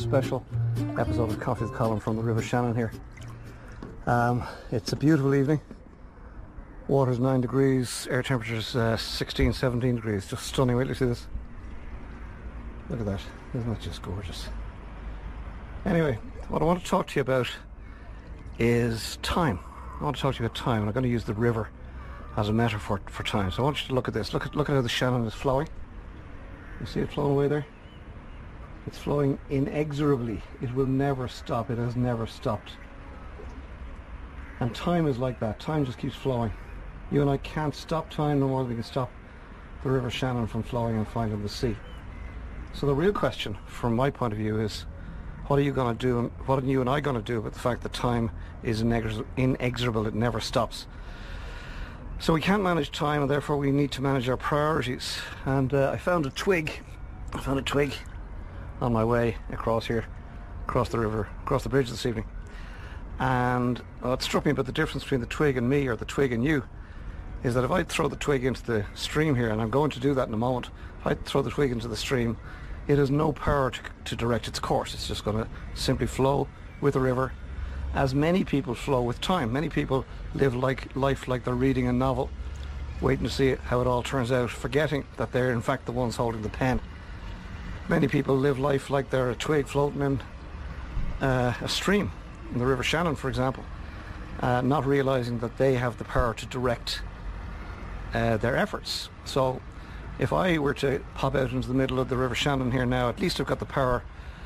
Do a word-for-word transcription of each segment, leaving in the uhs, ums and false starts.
special episode of Coffee with Colin from the River Shannon here. Um, it's a beautiful evening. Water's nine degrees, air temperature's uh, sixteen, seventeen degrees. Just stunning. Wait till you see this. Look at that. Isn't that just gorgeous? Anyway, what I want to talk to you about is time. I want to talk to you about time, and I'm going to use the river as a metaphor for time. So I want you to look at this. Look at look at how the Shannon is flowing. You see it flowing away there? It's flowing inexorably. It will never stop. It has never stopped. And time is like that. Time just keeps flowing. You and I can't stop time no more than we can stop the River Shannon from flowing and finding the sea. So the real question, from my point of view, is what are you going to do, and what are you and I going to do about the fact that time is inex- inexorable, it never stops? So we can't manage time, and therefore we need to manage our priorities. And uh, I found a twig, I found a twig on my way across here, across the river, across the bridge this evening. And what struck me about the difference between the twig and me, or the twig and you, is that if I throw the twig into the stream here, and I'm going to do that in a moment, if I throw the twig into the stream, it has no power to, to direct its course. It's just going to simply flow with the river, as many people flow with time. Many people live like life like they're reading a novel, waiting to see how it all turns out, forgetting that they're in fact the ones holding the pen. Many people live life like they're a twig floating in uh, a stream, in the River Shannon, for example, uh, not realizing that they have the power to direct uh, their efforts. So if I were to pop out into the middle of the River Shannon here now, at least I've got the power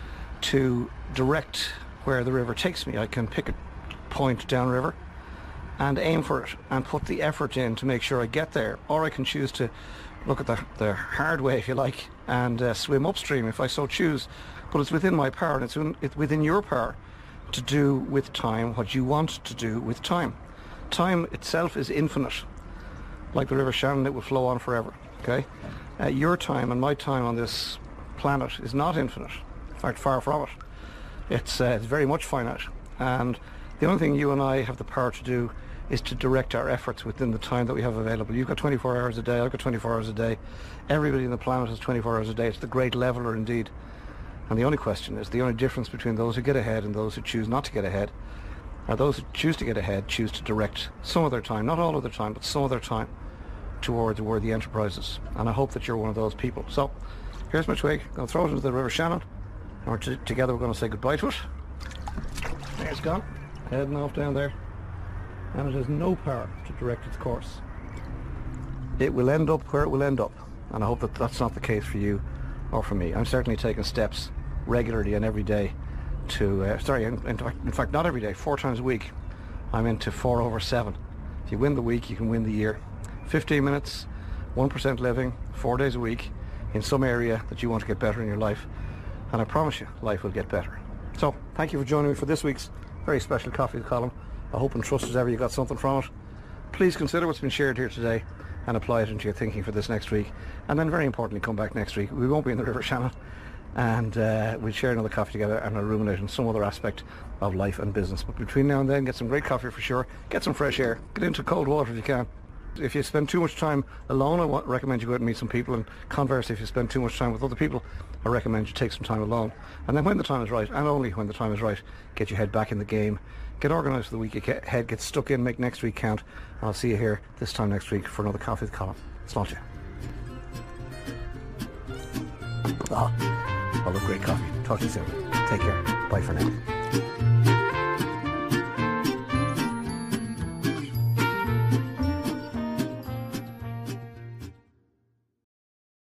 to direct where the river takes me. I can pick a point downriver and aim for it and put the effort in to make sure I get there, or I can choose to look at the, the hard way, if you like, and uh, swim upstream if I so choose. But it's within my power, and it's, in, it's within your power to do with time what you want to do with time. Time itself is infinite. Like the River Shannon, it will flow on forever. Okay, uh, your time and my time on this planet is not infinite. In fact, far from it. It's, uh, it's very much finite. And the only thing you and I have the power to do is to direct our efforts within the time that we have available. You've got twenty-four hours a day, I've got twenty-four hours a day. Everybody on the planet has twenty-four hours a day. It's the great leveler indeed. And the only question is, the only difference between those who get ahead and those who choose not to get ahead, are those who choose to get ahead choose to direct some of their time, not all of their time, but some of their time, towards worthy enterprises. And I hope that you're one of those people. So here's my twig. I'm going to throw it into the River Shannon, and we're t- together we're going to say goodbye to it. There it's gone, heading off down there, and it has no power to direct its course. It will end up where it will end up, and I hope that that's not the case for you or for me. I'm certainly taking steps regularly and every day to uh, sorry in, in, fact, in fact not every day, four times a week. I'm into four over seven. If you win the week, you can win the year. fifteen minutes, one percent living, four days a week in some area that you want to get better in your life, and I promise you life will get better. So thank you for joining me for this week's very special Coffee column. I hope and trust as ever you got something from it. Please consider what's been shared here today and apply it into your thinking for this next week, and then very importantly come back next week. We won't be in the River Shannon, and uh, we'll share another coffee together and I'll ruminate on some other aspect of life and business. But between now and then, get some great coffee for sure, get some fresh air, get into cold water if you can. If you spend too much time alone, I want, recommend you go out and meet some people, and conversely, if you spend too much time with other people, I recommend you take some time alone. And then when the time is right, and only when the time is right, get your head back in the game, get organised for the week ahead, get stuck in, make next week count. I'll see you here this time next week for another Coffee with Colin. Slán. Oh, I love great coffee. Talk to you soon. Take care. Bye for now.